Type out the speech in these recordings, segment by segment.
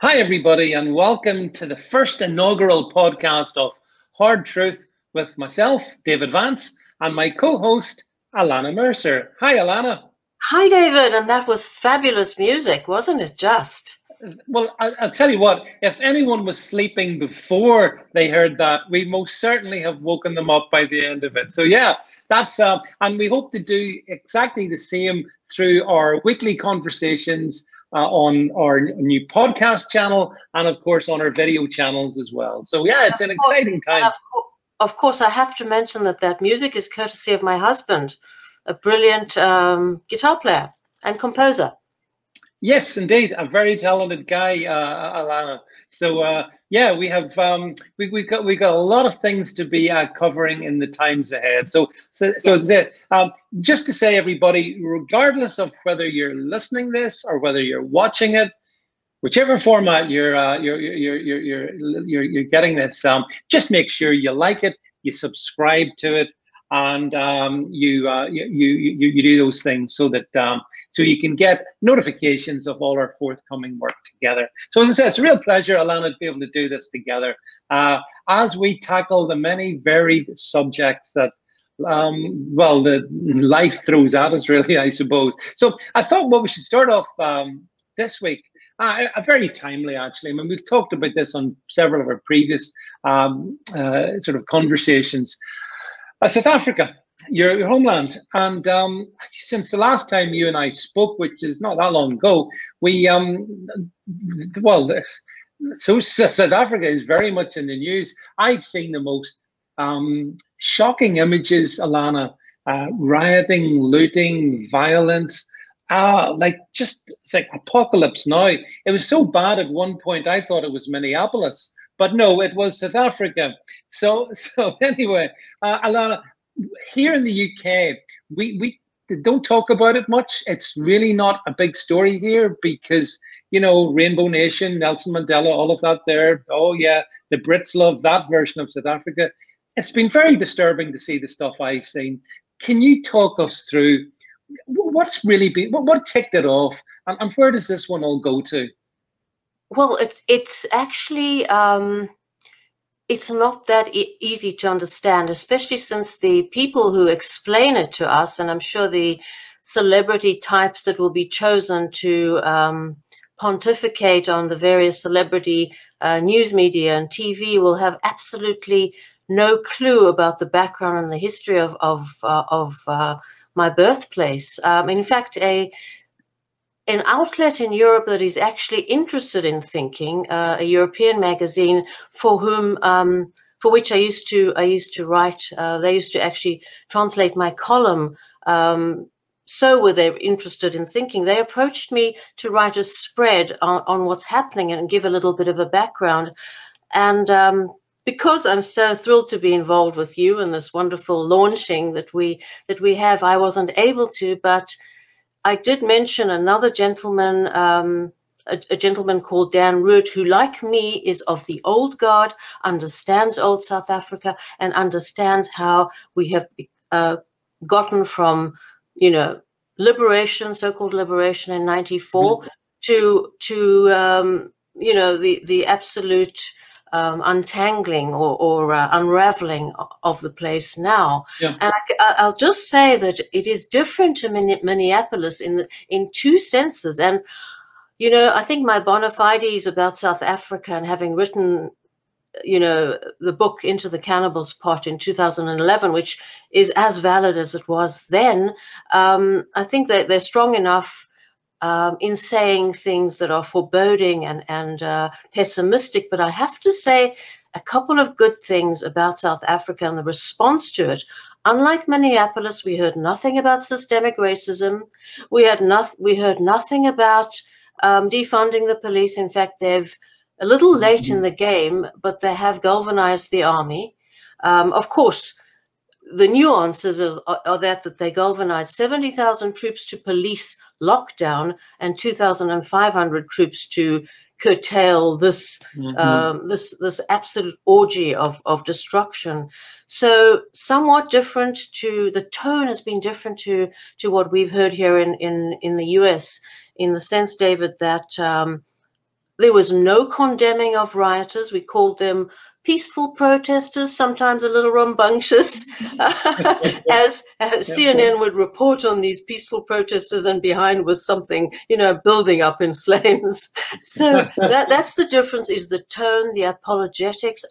Hi, everybody, and welcome to the first inaugural podcast of Hard Truth with myself, David Vance, and my co-host, Alana Mercer. Hi, Alana. Hi, David, and that was fabulous music, wasn't it just? Well, I'll tell you what, if anyone was sleeping before they heard that, we most certainly have woken them up by the end of it. So yeah, and we hope to do exactly the same through our weekly conversations on our new podcast channel and of course on our video channels as well. So yeah, it's an exciting time. Of course, I have to mention that music is courtesy of my husband, a brilliant guitar player and composer. Yes, indeed, a very talented guy, Alana. So yeah, we have we got a lot of things to be covering in the times ahead. So just to say, everybody, regardless of whether you're listening this or whether you're watching it, whichever format you're getting this, just make sure you like it, you subscribe to it, and you do those things so that so you can get notifications of all our forthcoming work together. So as I said, it's a real pleasure, Alana, to be able to do this together as we tackle the many varied subjects that well, the life throws at us, really, I suppose. So I thought what we should start off this week. Very timely, actually. I mean, we've talked about this on several of our previous sort of conversations. South Africa, your homeland, and since the last time you and I spoke, which is not that long ago, we so South Africa is very much in the news. I've seen the most shocking images, Alana, rioting, looting, violence. It's like apocalypse now. It was so bad at one point I thought it was Minneapolis, but no, it was South Africa. So anyway, Alana, here in the UK, we don't talk about it much. It's really not a big story here because, you know, Rainbow Nation, Nelson Mandela, all of that there. Oh yeah, the Brits love that version of South Africa. It's been very disturbing to see the stuff I've seen. Can you talk us through what's really been, what kicked it off, and where does this one all go to? Well, it's actually it's not that easy to understand, especially since the people who explain it to us, and I'm sure the celebrity types that will be chosen to pontificate on the various celebrity news media and TV will have absolutely no clue about the background and the history of my birthplace. In fact, an outlet in Europe that is actually interested in thinking, a European magazine for which I used to write. They used to actually translate my column. So were they interested in thinking. They approached me to write a spread on what's happening and give a little bit of a background. And because I'm so thrilled to be involved with you in this wonderful launching that we have, I wasn't able to, but I did mention another gentleman, a gentleman called Dan Root, who, like me, is of the old guard, understands old South Africa, and understands how we have gotten from, you know, liberation, so-called liberation in '94, to you know, the absolute untangling or unraveling of the place now. Yeah. And I'll just say that it is different to Minneapolis in two senses. And, you know, I think my bona fides about South Africa and having written, you know, the book Into the Cannibal's Pot in 2011, which is as valid as it was then, I think that they're strong enough in saying things that are foreboding and pessimistic. But I have to say a couple of good things about South Africa and the response to it. Unlike Minneapolis, we heard nothing about systemic racism. We heard nothing about defunding the police. In fact, they've a little late in the game, but they have galvanized the army. Of course, the nuances are that they galvanized 70,000 troops to police lockdown and 2,500 troops to curtail this this absolute orgy of destruction. So somewhat different to the tone has been different to what we've heard here in the US, in the sense, David, that There was no condemning of rioters. We called them peaceful protesters, sometimes a little rambunctious, as CNN would report on these peaceful protesters, and behind was something, building up in flames. So that's the difference, is the tone, the apologetics.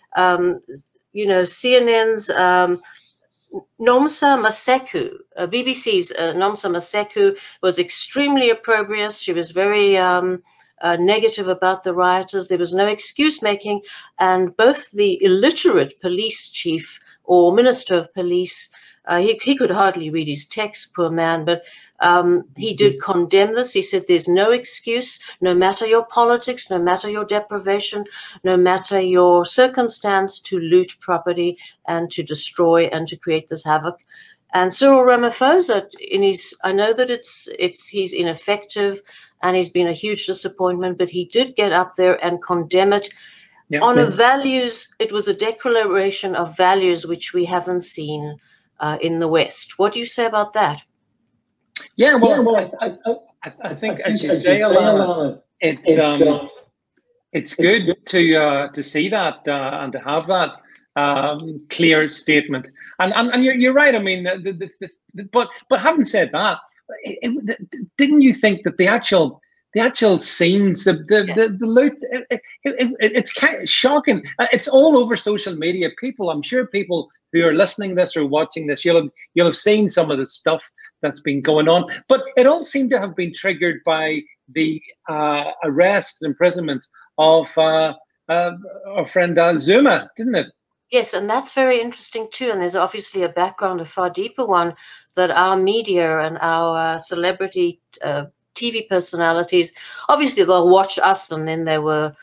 CNN's Nomsa Maseku, BBC's Nomsa Maseku, was extremely opprobrious. She was very negative about the rioters. There was no excuse making, and both the illiterate police chief or minister of police, he could hardly read his text, poor man, but he did condemn this. He said there's no excuse, no matter your politics, no matter your deprivation, no matter your circumstance, to loot property and to destroy and to create this havoc. And Cyril Ramaphosa, I know that he's ineffective and he's been a huge disappointment, but he did get up there and condemn it on a values. It was a declaration of values which we haven't seen in the West. What do you say about that? Yeah, I think, as you say, Alana, it's good to see that and to have that clear statement. And you're right. I mean, but having said that, didn't you think that the actual scenes, the loot, it's kind of shocking. It's all over social media. I'm sure people who are listening to this or watching this, you'll have seen some of the stuff that's been going on. But it all seemed to have been triggered by the arrest and imprisonment of our friend Zuma, didn't it? Yes, and that's very interesting too. And there's obviously a background, a far deeper one, that our media and our celebrity TV personalities, obviously they'll watch us and then they will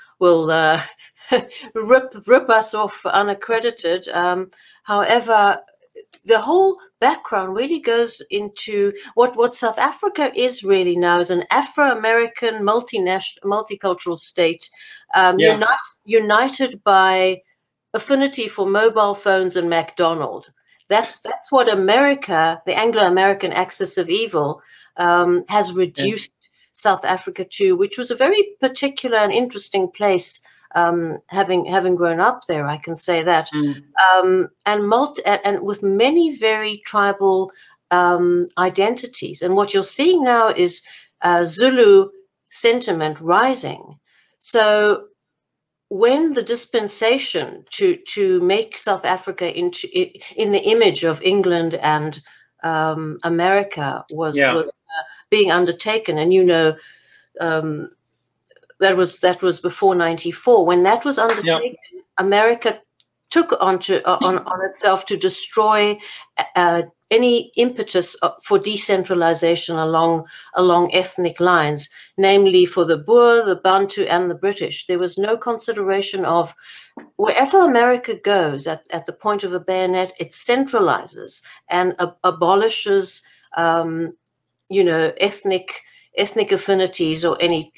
rip us off unaccredited. However, the whole background really goes into what South Africa is really now, is an Afro-American multicultural state, united by affinity for mobile phones and McDonald's. That's what America, the Anglo-American axis of evil, has reduced South Africa to, which was a very particular and interesting place. Having grown up there, I can say that, and with many very tribal identities. And what you're seeing now is Zulu sentiment rising. So when the dispensation to make South Africa in the image of England and America was being undertaken, and that was before 94. When that was undertaken, America took on itself to destroy any impetus for decentralization along ethnic lines, namely for the Boer, the Bantu, and the British. There was no consideration of wherever America goes at the point of a bayonet, it centralizes and abolishes, ethnic affinities or any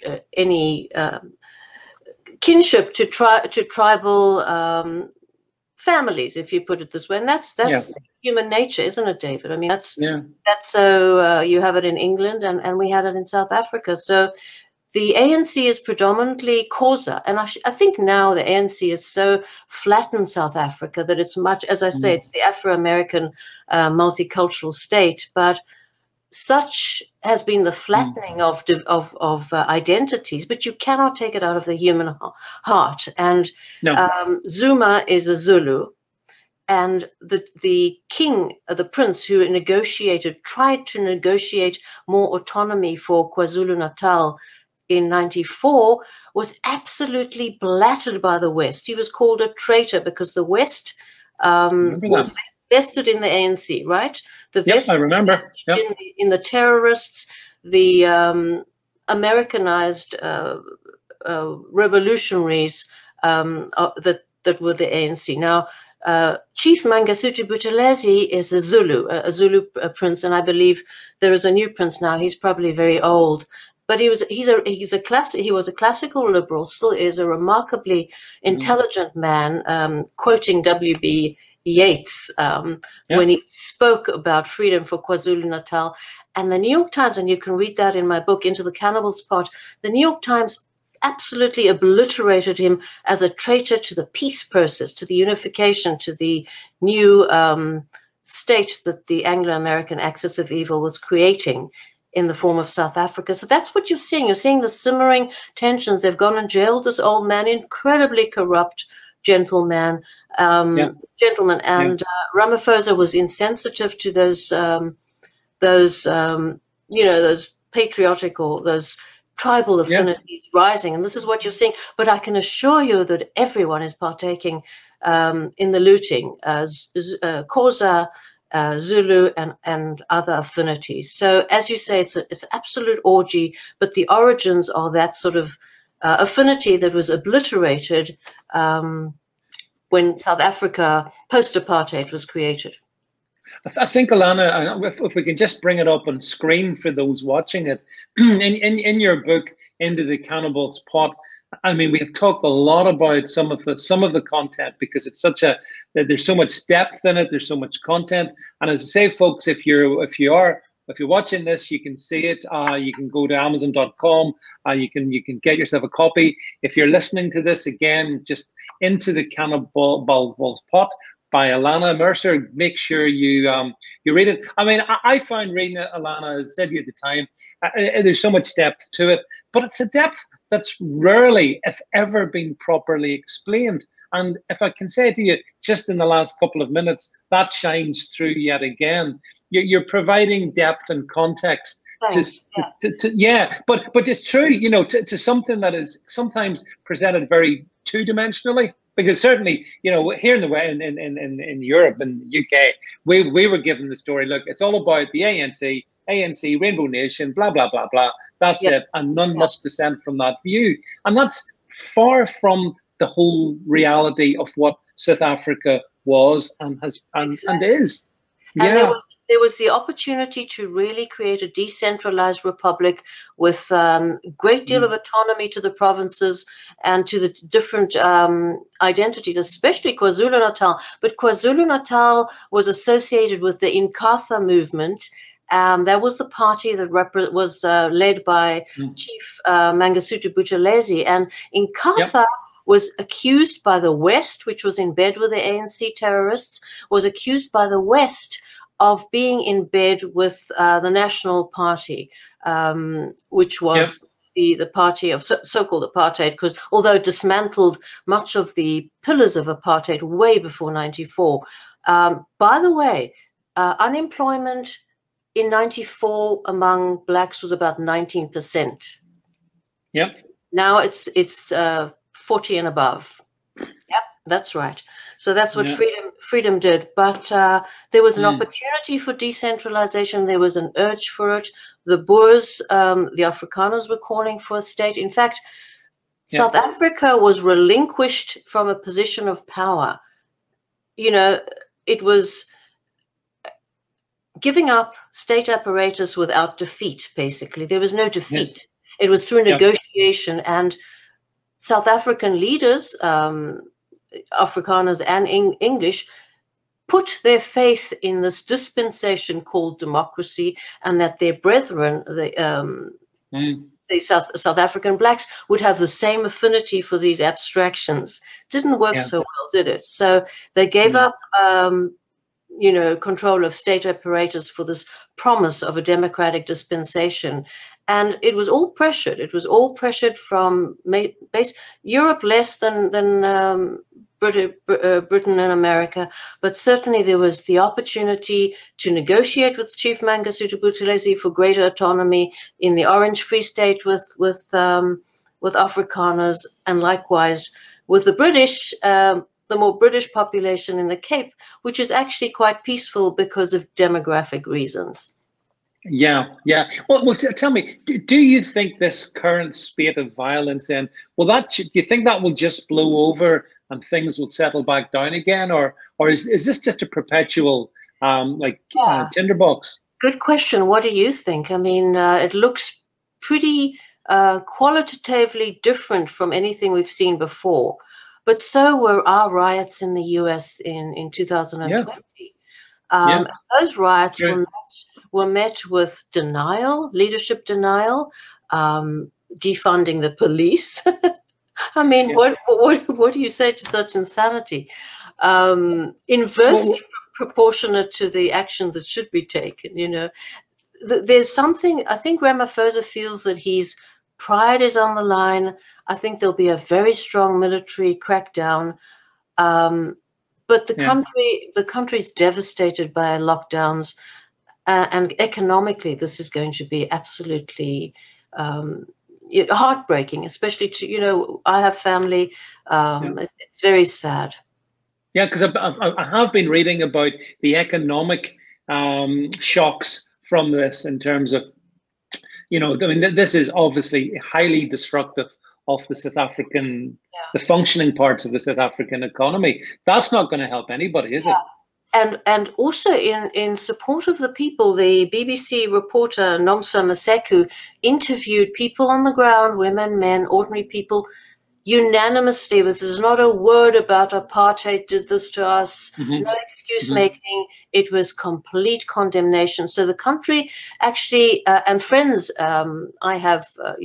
kinship to tribal families, if you put it this way. And that's human nature, isn't it, David? I mean, that's so you have it in England and we had it in South Africa. So the ANC is predominantly Xhosa, and I think now the ANC is so flattened South Africa that it's much, as I say, it's the Afro-American multicultural state, but such has been the flattening of identities, but you cannot take it out of the human heart. And Zuma is a Zulu, and the king, the prince who tried to negotiate more autonomy for KwaZulu-Natal in 94, was absolutely blattered by the West. He was called a traitor because the West was vested in the ANC, right? I remember. In the terrorists, the Americanized revolutionaries that were the ANC. Now, Chief Mangosuthu Buthelezi is a Zulu prince, and I believe there is a new prince now. He's probably very old, but he was a classical liberal, still is a remarkably intelligent man, quoting W.B. Yeats when he spoke about freedom for KwaZulu-Natal. And the New York Times, and you can read that in my book, Into the Cannibal's Pot, the New York Times absolutely obliterated him as a traitor to the peace process, to the unification, to the new state that the Anglo-American axis of evil was creating in the form of South Africa. So that's what you're seeing. You're seeing the simmering tensions. They've gone and jailed this old man, incredibly corrupt gentleman, and Ramaphosa was insensitive to those patriotic or those tribal affinities rising. And this is what you're seeing. But I can assure you that everyone is partaking in the looting, Xhosa, Zulu, and other affinities. So as you say, it's absolute orgy, but the origins are that sort of affinity that was obliterated when South Africa post-apartheid was created. I think, Alana, if we can just bring it up on screen for those watching it, in your book, Into the Cannibals Pot, I mean, we've talked a lot about some of the content because it's there's so much depth in it, there's so much content. And as I say, folks, if you're watching this, you can see it. You can go to Amazon.com. You can get yourself a copy. If you're listening to this again, just Into the Cannibals Pot by Alana Mercer. Make sure you read it. I mean, I found reading it, Alana, as I said to you at the time, there's so much depth to it, but it's a depth that's rarely, if ever, been properly explained. And if I can say to you, just in the last couple of minutes, that shines through yet again. You're providing depth and context. But it's true, to something that is sometimes presented very two-dimensionally. Because certainly, here in the way in Europe and the UK, we were given the story. Look, it's all about the ANC, Rainbow Nation, blah blah blah blah. That's it, and none must dissent from that view. And that's far from the whole reality of what South Africa was and is. And there was the opportunity to really create a decentralized republic with a great deal of autonomy to the provinces and to the different identities, especially KwaZulu-Natal. But KwaZulu-Natal was associated with the Inkatha movement. That was the party that was led by Chief Mangosuthu Buthelezi. And Inkatha was accused by the West, which was in bed with the ANC terrorists, was accused by the West of being in bed with the National Party, which was the party of so-called apartheid, because although it dismantled much of the pillars of apartheid way before 94. By the way, unemployment in 94 among blacks was about 19%. Yep. Now it's 40 and above. Yep, that's right. So that's what freedom did. But there was an opportunity for decentralization. There was an urge for it. The Boers, the Afrikaners were calling for a state. In fact, South Africa was relinquished from a position of power. It was giving up state apparatus without defeat, basically. There was no defeat. Yes. It was through negotiation. And South African leaders, Afrikaners and English, put their faith in this dispensation called democracy, and that their brethren, the South African blacks, would have the same affinity for these abstractions. Didn't work so well, did it? So they gave up, control of state apparatus for this promise of a democratic dispensation. And it was all pressured. It was all pressured from Europe less than Britain and America, but certainly there was the opportunity to negotiate with Chief Mangosuthu Buthelezi for greater autonomy in the Orange Free State with Afrikaners, and likewise with the British, the more British population in the Cape, which is actually quite peaceful because of demographic reasons. Yeah. Well, tell me, do you think this current spate of violence, do you think that will just blow over and things will settle back down again, or is this just a perpetual tinderbox? Good question. What do you think? I mean, it looks pretty qualitatively different from anything we've seen before, but so were our riots in the US in 2020. Those riots were met with denial, leadership denial. defunding the police. I mean, Yeah. what do you say to such insanity? Inversely proportionate to the actions that should be taken. You know, there's something. I think Ramaphosa feels that his pride is on the line. I think there'll be a very strong military crackdown. But the country's devastated by lockdowns, and economically, this is going to be absolutely heartbreaking. Especially to I have family. It's very sad. Yeah, because I have been reading about the economic shocks from this in terms of, I mean, this is obviously highly destructive of the South African, the functioning parts of the South African economy. That's not going to help anybody, is it? And also in support of the people, the BBC reporter Nomsa Maseku interviewed people on the ground, women, men, ordinary people, unanimously, with there's not a word about apartheid did this to us, no excuse making. It was complete condemnation. So the country actually, and friends, I have,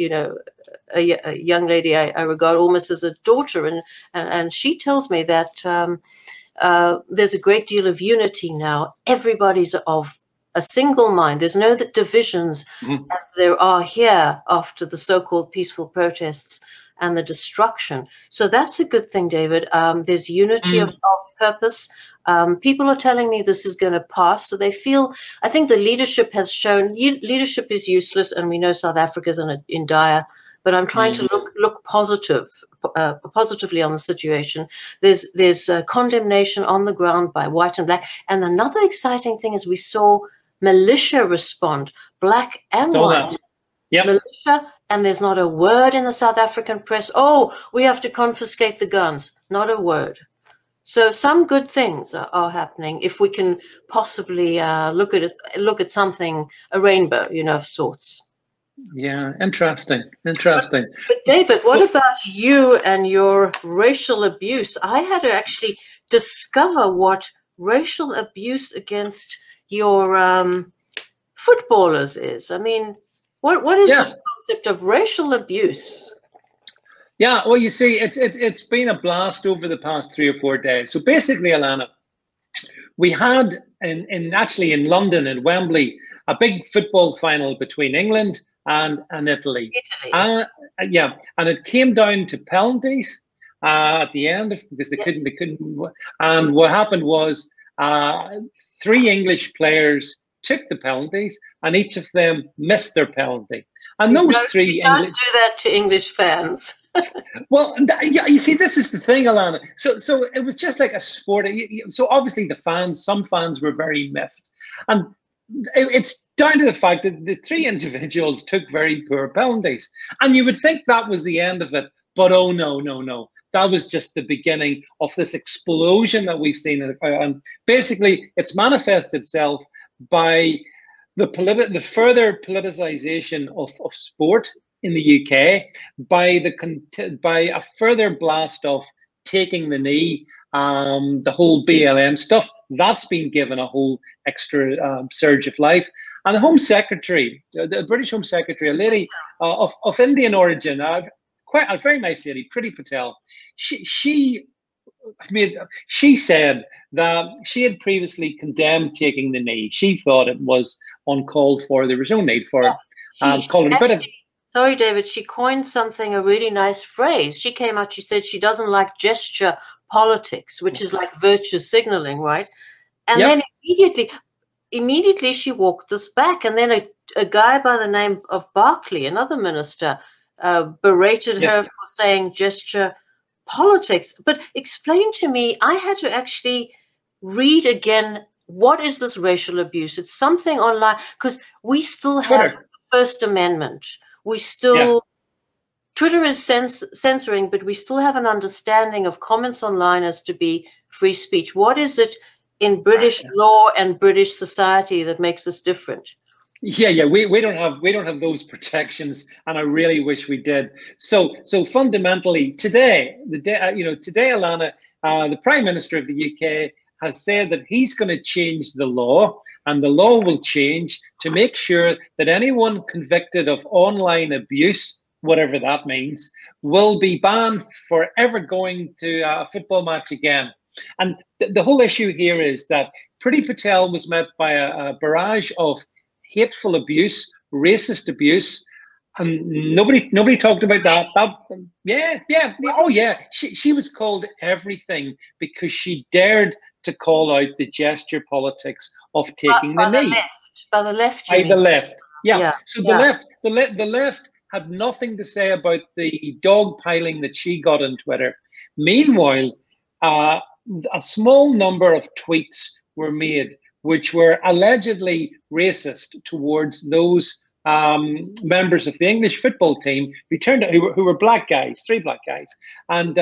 a young lady I regard almost as a daughter, and she tells me that there's a great deal of unity now. Everybody's of a single mind. There's no divisions as there are here after the so-called peaceful protests and the destruction. So that's a good thing, David. There's unity of purpose. People are telling me this is going to pass. So they feel, I think the leadership has shown, leadership is useless, and we know South Africa's in dire, but I'm trying to look positively on the situation. There's condemnation on the ground by white and black. And another exciting thing is we saw militia respond, black and white. Militia, and there's not a word in the South African press, oh, we have to confiscate the guns. Not a word. So some good things are happening if we can possibly look at something, a rainbow, of sorts. Yeah, interesting. But David, what about you and your racial abuse? I had to actually discover what racial abuse against your footballers is. I mean, what is this concept of racial abuse? Yeah, well, you see, it's been a blast over the past 3 or 4 days. So basically, Alana, we had in London, in Wembley, a big football final between England and Italy. And it came down to penalties at the end because they couldn't. And what happened was 3 English players took the penalties, and each of them missed their penalty. And those 3 you can't do that to English fans. Well, you see, this is the thing, Alana. So it was just like a sport. So obviously some fans were very miffed. And it's down to the fact that the 3 individuals took very poor penalties. And you would think that was the end of it. But oh, no. That was just the beginning of this explosion that we've seen. And basically, it's manifested itself by the further politicization of sport in the UK, by a further blast of taking the knee, the whole BLM stuff. That's been given a whole extra surge of life. And the Home Secretary, the British Home Secretary, a lady of Indian origin, quite a very nice lady, Priti Patel, she said that she had previously condemned taking the knee. She thought it was uncalled for. There was no need for it. Sorry, David, she coined a really nice phrase. She came out, she said she doesn't like gesture politics, which is like virtue signaling, right? And then immediately she walked this back. And then a guy by the name of Barclay, another minister, berated her for saying gesture politics. But explain to me, I had to actually read again, what is this racial abuse? It's something online, because we still have the First Amendment. We still, Twitter is censoring, but we still have an understanding of comments online as to be free speech. What is it in British law and British society that makes this different? Yeah, we don't have those protections, and I really wish we did. So fundamentally, today, Alana, the Prime Minister of the UK has said that he's going to change the law, and the law will change to make sure that anyone convicted of online abuse whatever that means, will be banned for ever going to a football match again. And the whole issue here is that Priti Patel was met by a barrage of hateful abuse, racist abuse, and nobody talked about that. Oh yeah. She was called everything because she dared to call out the gesture politics of taking the knee. By the left, by the left. Yeah. So yeah. the left had nothing to say about the dog piling that she got on Twitter. Meanwhile, a small number of tweets were made which were allegedly racist towards those members of the English football team who were black guys, 3 black guys, and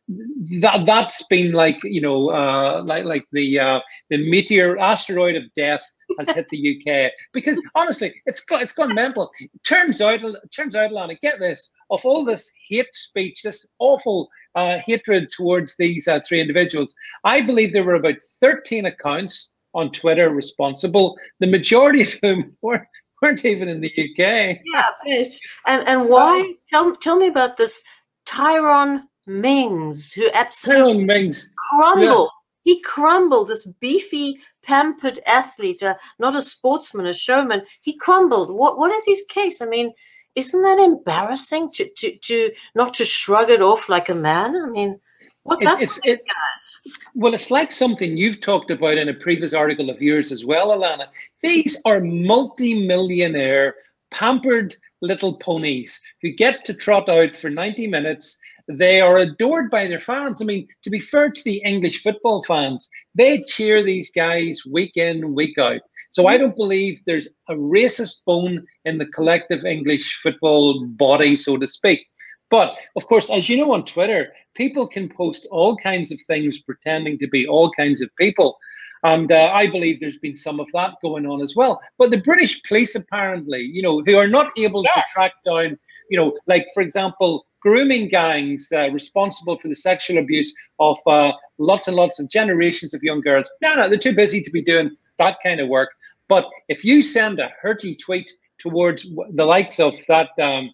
that's been like, you know, like the meteor asteroid of death has hit the UK, because honestly, it's gone mental. Turns out, Lana, get this, of all this hate speech, this awful hatred towards these 3 individuals, I believe there were about 13 accounts on Twitter responsible, the majority of whom weren't even in the UK. Yeah, and why? Tell me about this Tyrone Mings, who absolutely crumbled. Yeah. He crumbled, this beefy, pampered athlete, not a sportsman, a showman. He crumbled. What is his case? I mean, isn't that embarrassing to not to shrug it off like a man? I mean, what's up with these guys? Well, it's like something you've talked about in a previous article of yours as well, Alana. These are multi-millionaire, pampered little ponies who get to trot out for 90 minutes. They are adored by their fans. I mean, to be fair to the English football fans, they cheer these guys week in, week out. So I don't believe there's a racist bone in the collective English football body, so to speak. But of course, as you know, on Twitter, people can post all kinds of things pretending to be all kinds of people. And I believe there's been some of that going on as well. But the British police, apparently, you know, who are not able to track down, you know, like, for example, grooming gangs responsible for the sexual abuse of lots and lots of generations of young girls. No, they're too busy to be doing that kind of work. But if you send a hurty tweet towards the likes of that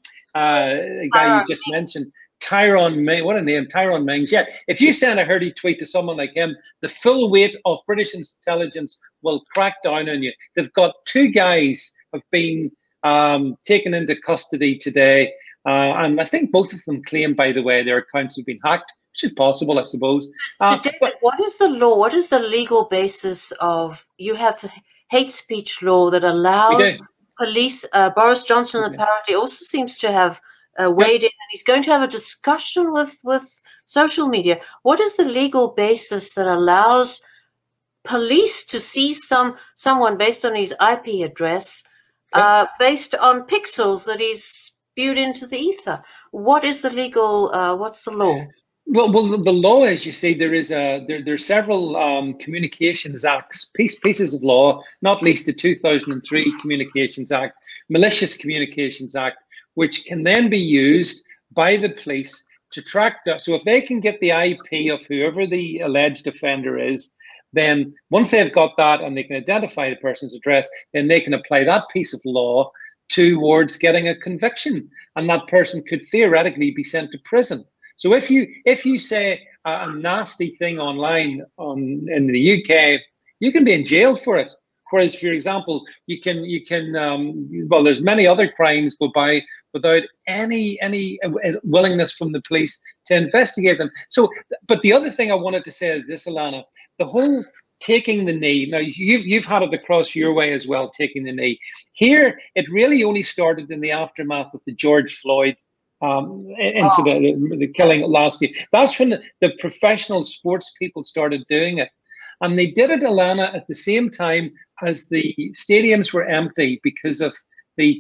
guy you just mentioned, Tyrone Mings, what a name, Tyrone Mings. Yeah, if you send a hurty tweet to someone like him, the full weight of British intelligence will crack down on you. They've got 2 guys have been taken into custody today. And I think both of them claim, by the way, their accounts have been hacked, which is possible, I suppose. So, David, what is the law? What is the legal basis of, you have hate speech law that allows police, Boris Johnson apparently also seems to have weighed in, and he's going to have a discussion with social media. What is the legal basis that allows police to see someone based on his IP address, based on pixels that he's spewed into the ether? What is the legal, what's the law? Well, the law, as you say, there's several Communications Acts, pieces of law, not least the 2003 Communications Act, Malicious Communications Act, which can then be used by the police to track that. So if they can get the IP of whoever the alleged offender is, then once they've got that and they can identify the person's address, then they can apply that piece of law towards getting a conviction, and that person could theoretically be sent to prison. So if you say a nasty thing online in the UK, you can be in jail for it. Whereas, for example, you can well, there's many other crimes go by without any willingness from the police to investigate them. So, but the other thing I wanted to say is this, Alana, the whole taking the knee. Now, you've had it across your way as well, taking the knee. Here, it really only started in the aftermath of the George Floyd incident, the killing last year. That's when the professional sports people started doing it. And they did it, Alana, at the same time as the stadiums were empty because of the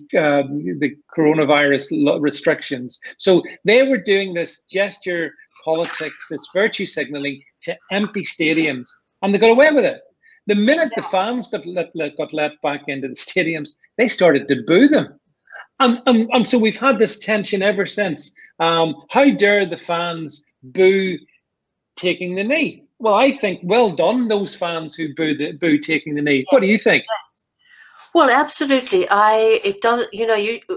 coronavirus restrictions. So they were doing this gesture politics, this virtue signaling to empty stadiums, and they got away with it. The minute the fans got let back into the stadiums, they started to boo them. And so we've had this tension ever since. How dare the fans boo taking the knee? Well, I think well done those fans who boo taking the knee. What do you think? Yes. Well, absolutely. It does. You know,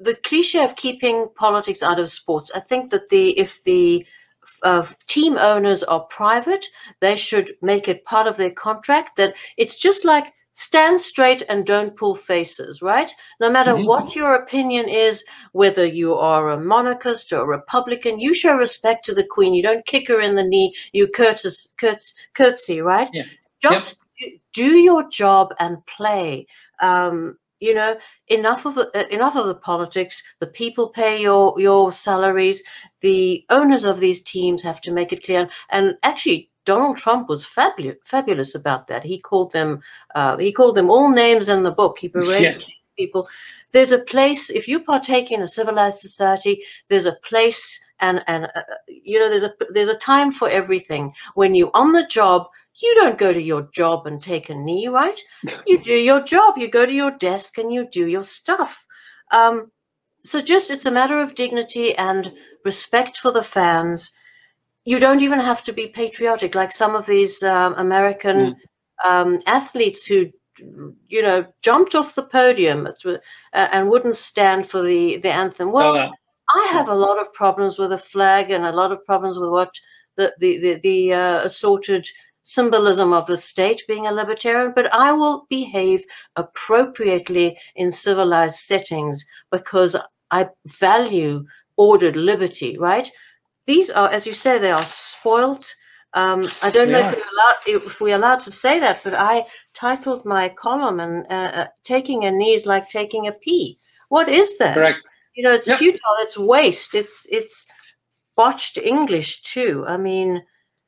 the cliche of keeping politics out of sports, I think that if the team owners are private, they should make it part of their contract that it's just like stand straight and don't pull faces, right? No matter what your opinion is, whether you are a monarchist or a Republican, you show respect to the Queen. You don't kick her in the knee. You curtsy, right? Yeah. Just do your job and play. Enough of the politics. The people pay your salaries. The owners of these teams have to make it clear. And actually, Donald Trump was fabulous about that. He called them all names in the book. He berated people. There's a place, if you partake in a civilized society, there's a place and there's a time for everything. When you're on the job, you don't go to your job and take a knee, right? You do your job. You go to your desk and you do your stuff. So it's a matter of dignity and respect for the fans. You don't even have to be patriotic, like some of these American athletes who, jumped off the podium and wouldn't stand for the anthem. Well, I have a lot of problems with the flag and a lot of problems with what the assorted symbolism of the state, being a libertarian, but I will behave appropriately in civilized settings because I value ordered liberty, right? These are, as you say, they are spoilt. I don't know if we're allowed to say that, but I titled my column and taking a knee is like taking a pee. What is that? Correct. It's futile, it's waste, it's botched English too. I mean,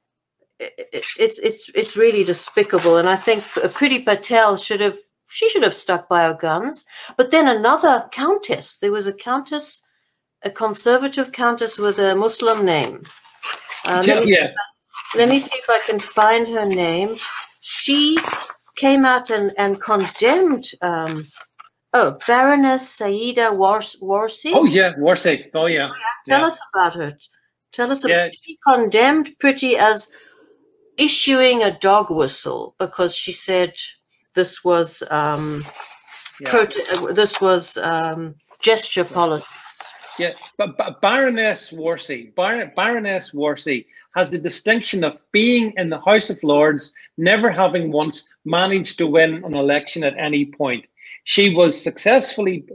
it's really despicable, and I think Priti Patel should have stuck by her guns. But then another countess, there was a countess, a conservative countess with a Muslim name. Let me see if I can find her name. She came out and condemned. Baroness Saida Warsi. Oh yeah, Warsi. Oh yeah. Tell us about her. Tell us about. She condemned Priti as issuing a dog whistle because she said this was gesture politics. Yeah, but Baroness Warsi has the distinction of being in the House of Lords, never having once managed to win an election at any point. She was successively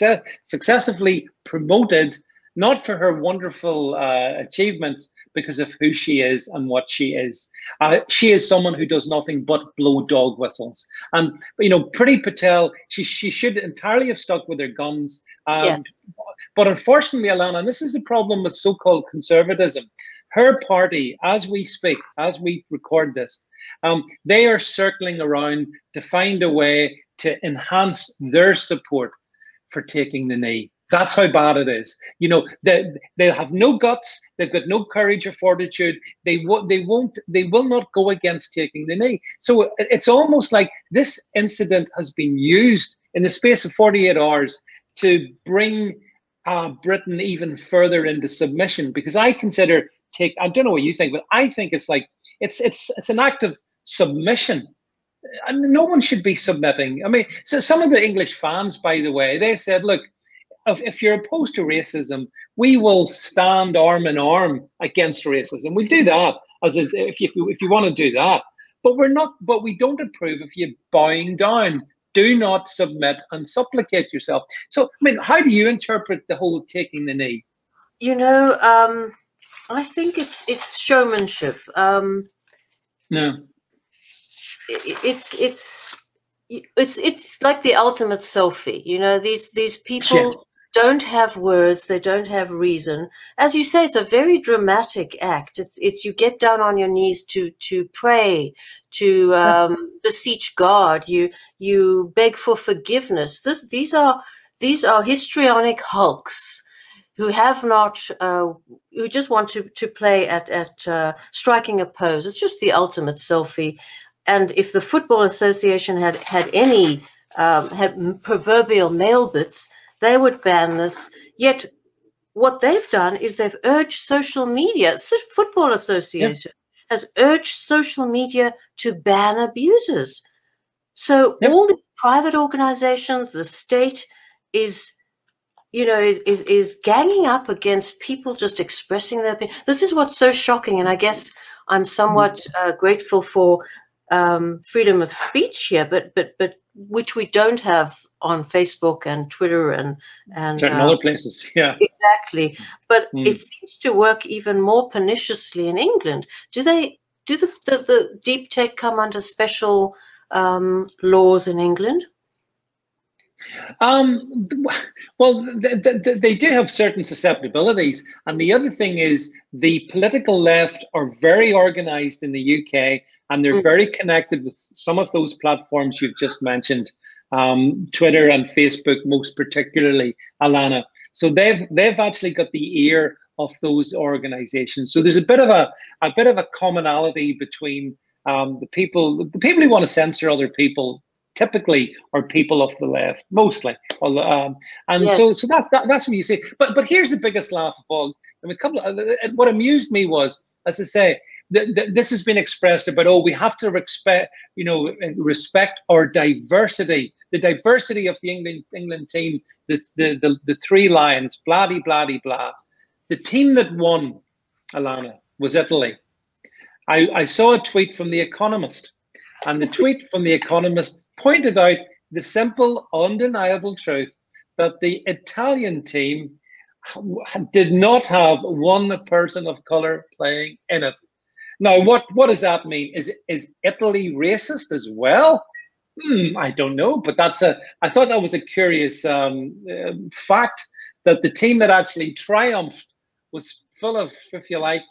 promoted, not for her wonderful achievements, because of who she is and what she is. She is someone who does nothing but blow dog whistles. And Priti Patel, she should entirely have stuck with her guns. But unfortunately, Alana, and this is the problem with so-called conservatism, her party, as we speak, as we record this, they are circling around to find a way to enhance their support for taking the knee. That's how bad it is. They have no guts. They've got no courage or fortitude. They will not go against taking the knee. So it's almost like this incident has been used in the space of 48 hours to bring Britain even further into submission. Because I consider I don't know what you think, but I think it's like it's an act of submission. And no one should be submitting. I mean, so some of the English fans, by the way, they said, look, if you're opposed to racism, we will stand arm in arm against racism. We'll do that if you want to do that. But we don't approve of you bowing down. Do not submit and supplicate yourself. So, I mean, how do you interpret the whole taking the knee? I think it's showmanship. No. It's like the ultimate selfie. These people don't have words, they don't have reason. As you say, it's a very dramatic act. It's you get down on your knees to pray, to beseech God. You beg for forgiveness. These are histrionic hulks who have not who just want to play at striking a pose. It's just the ultimate selfie. And if the Football Association had any had proverbial male bits, they would ban this. Yet what they've done is they've urged social media. Football Association has urged social media to ban abusers. So all the private organizations, the state is is ganging up against people just expressing their opinion. This is what's so shocking, and I guess I'm somewhat grateful for freedom of speech here, but which we don't have on Facebook and Twitter and certain other places. Yeah, exactly. But it seems to work even more perniciously in England. Do the deep tech come under special laws in England? Well, they do have certain susceptibilities. And the other thing is the political left are very organized in the UK, and they're very connected with some of those platforms you've just mentioned, Twitter and Facebook, most particularly, Alana. So they've actually got the ear of those organizations. So there's a bit of a commonality between the people who want to censor other people typically are people of the left, mostly. And yes. so that's what you see. But here's the biggest laugh of all. I mean, what amused me was, as I say, this has been expressed about, we have to respect our diversity, the diversity of the England team, the three lions, blah de blah de blah. The team that won, Alana, was Italy. I saw a tweet from The Economist, and the tweet from The Economist pointed out the simple, undeniable truth that the Italian team did not have one person of color playing in it. Now, what does that mean? Is Italy racist as well? I don't know, but I thought that was a curious fact, that the team that actually triumphed was full of, if you like,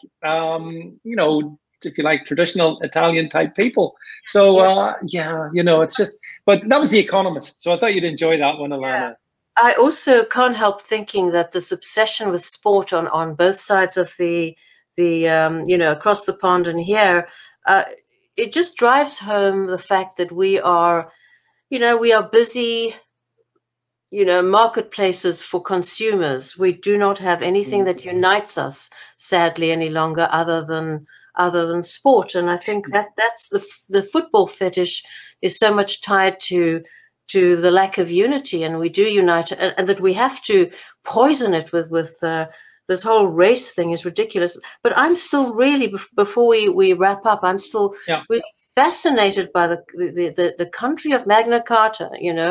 traditional Italian type people. So it's just, but that was The Economist. So I thought you'd enjoy that one, Alana. Yeah. I also can't help thinking that this obsession with sport on both sides of the across the pond and here, it just drives home the fact that we are busy, marketplaces for consumers. We do not have anything that unites us, sadly, any longer other than sport. And I think that's the football fetish is so much tied to the lack of unity, and we do unite, and that we have to poison it with this whole race thing is ridiculous. But I'm still really, before we wrap up, I'm still really fascinated by the country of Magna Carta,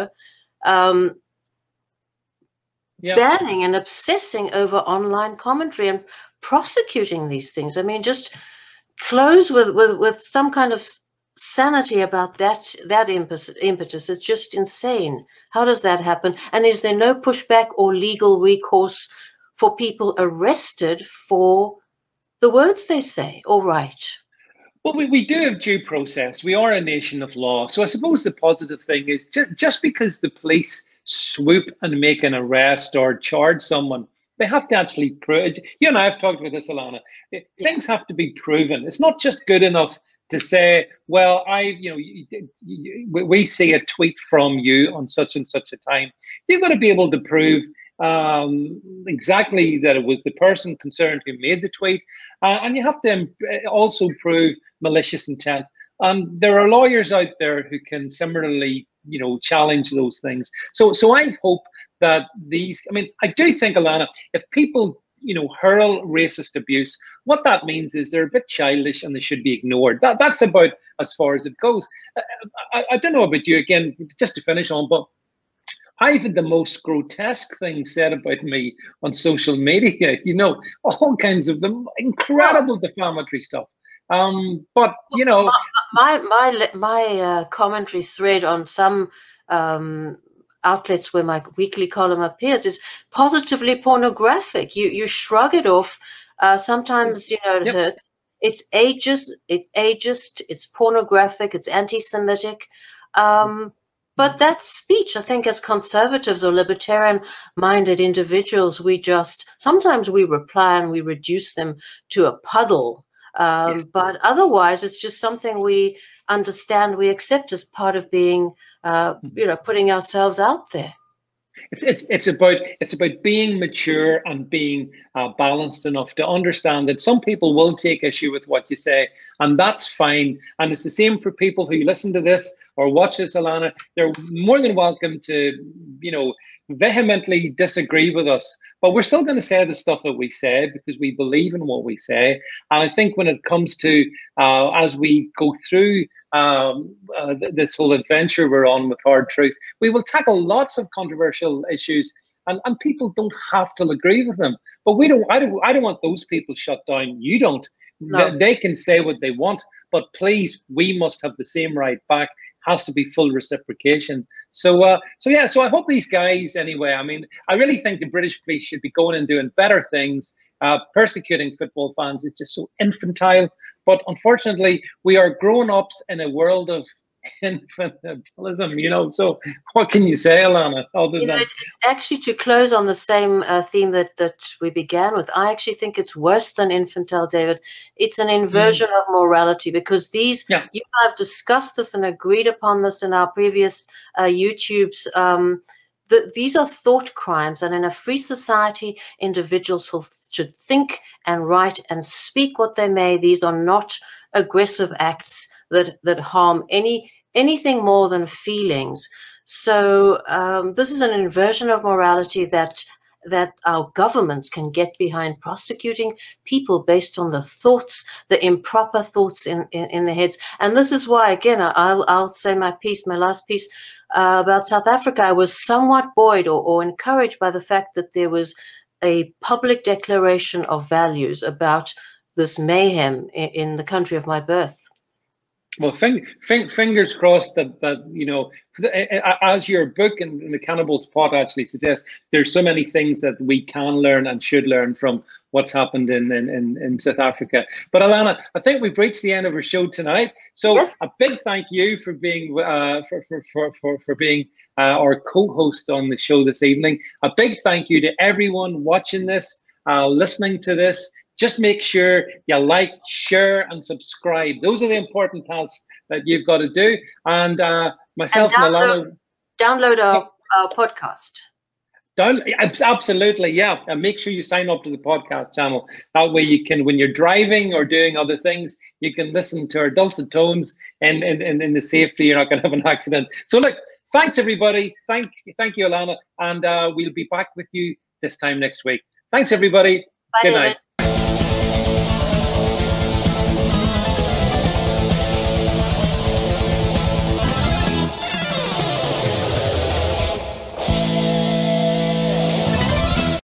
banning and obsessing over online commentary and prosecuting these things. I mean, just close with some kind of sanity about that impetus. It's just insane. How does that happen? And is there no pushback or legal recourse for people arrested for the words they say or write? Well, we do have due process. We are a nation of law. So I suppose the positive thing is just because the police swoop and make an arrest or charge someone, they have to actually prove. You and I have talked about this, Alana. Things have to be proven. It's not just good enough to say, well, we see a tweet from you on such and such a time. You've got to be able to prove exactly that it was the person concerned who made the tweet, and you have to also prove malicious intent. And there are lawyers out there who can similarly, challenge those things. So I hope that I do think, Alana, if people hurl racist abuse, what that means is they're a bit childish and they should be ignored. That's about as far as it goes. I don't know about you, again, just to finish on, but I've had the most grotesque things said about me on social media, all kinds of them incredible defamatory stuff. But my commentary thread on some outlets where my weekly column appears is positively pornographic. You shrug it off. Sometimes it hurts. It's ageist. It's pornographic. It's anti-Semitic. But that speech, I think, as conservatives or libertarian-minded individuals, sometimes we reply and we reduce them to a puddle. But otherwise, it's just something we understand, we accept as part of being, putting ourselves out there. It's about being mature and being balanced enough to understand that some people will take issue with what you say, and that's fine. And it's the same for people who listen to this or watch this, Alana, they're more than welcome to, you know, vehemently disagree with us, but we're still going to say the stuff that we say because we believe in what we say. And I think when it comes to as we go through this whole adventure we're on with Hard Truth, we will tackle lots of controversial issues, and people don't have to agree with them. But we don't. I don't want those people shut down. You don't. No. They can say what they want, but please, we must have the same right back. Has to be full reciprocation. So yeah. So I hope these guys, anyway. I mean, I really think the British police should be going and doing better things. Persecuting football fans is just so infantile. But unfortunately, we are grown-ups in a world of infantilism, you know. So what can you say, Alana? You know, it's actually, to close on the same theme that we began with, I actually think it's worse than infantile, David. It's an inversion of morality, because these, you and I have discussed this and agreed upon this in our previous YouTubes. These are thought crimes, and in a free society, individuals should think and write and speak what they may. These are not aggressive acts that harm anything more than feelings. So this is an inversion of morality that our governments can get behind, prosecuting people based on the thoughts, the improper thoughts in their heads. And this is why, again, I'll say my last piece about South Africa. I was somewhat buoyed or encouraged by the fact that there was a public declaration of values about this mayhem in the country of my birth. Well, fingers crossed that you know, as your book and the Cannibals Pot actually suggests, there's so many things that we can learn and should learn from what's happened in South Africa. But Alana, I think we've reached the end of our show tonight. So yes, a big thank you for being for being our co-host on the show this evening. A big thank you to everyone watching this, listening to this. Just make sure you like, share, and subscribe. Those are the important tasks that you've got to do. And myself and Alana, download our podcast. Absolutely, yeah. And make sure you sign up to the podcast channel. That way you can, when you're driving or doing other things, you can listen to our dulcet tones and in the safety. You're not going to have an accident. So look, thanks everybody. Thank you, Alana. And we'll be back with you this time next week. Thanks everybody. Bye, Good David. night.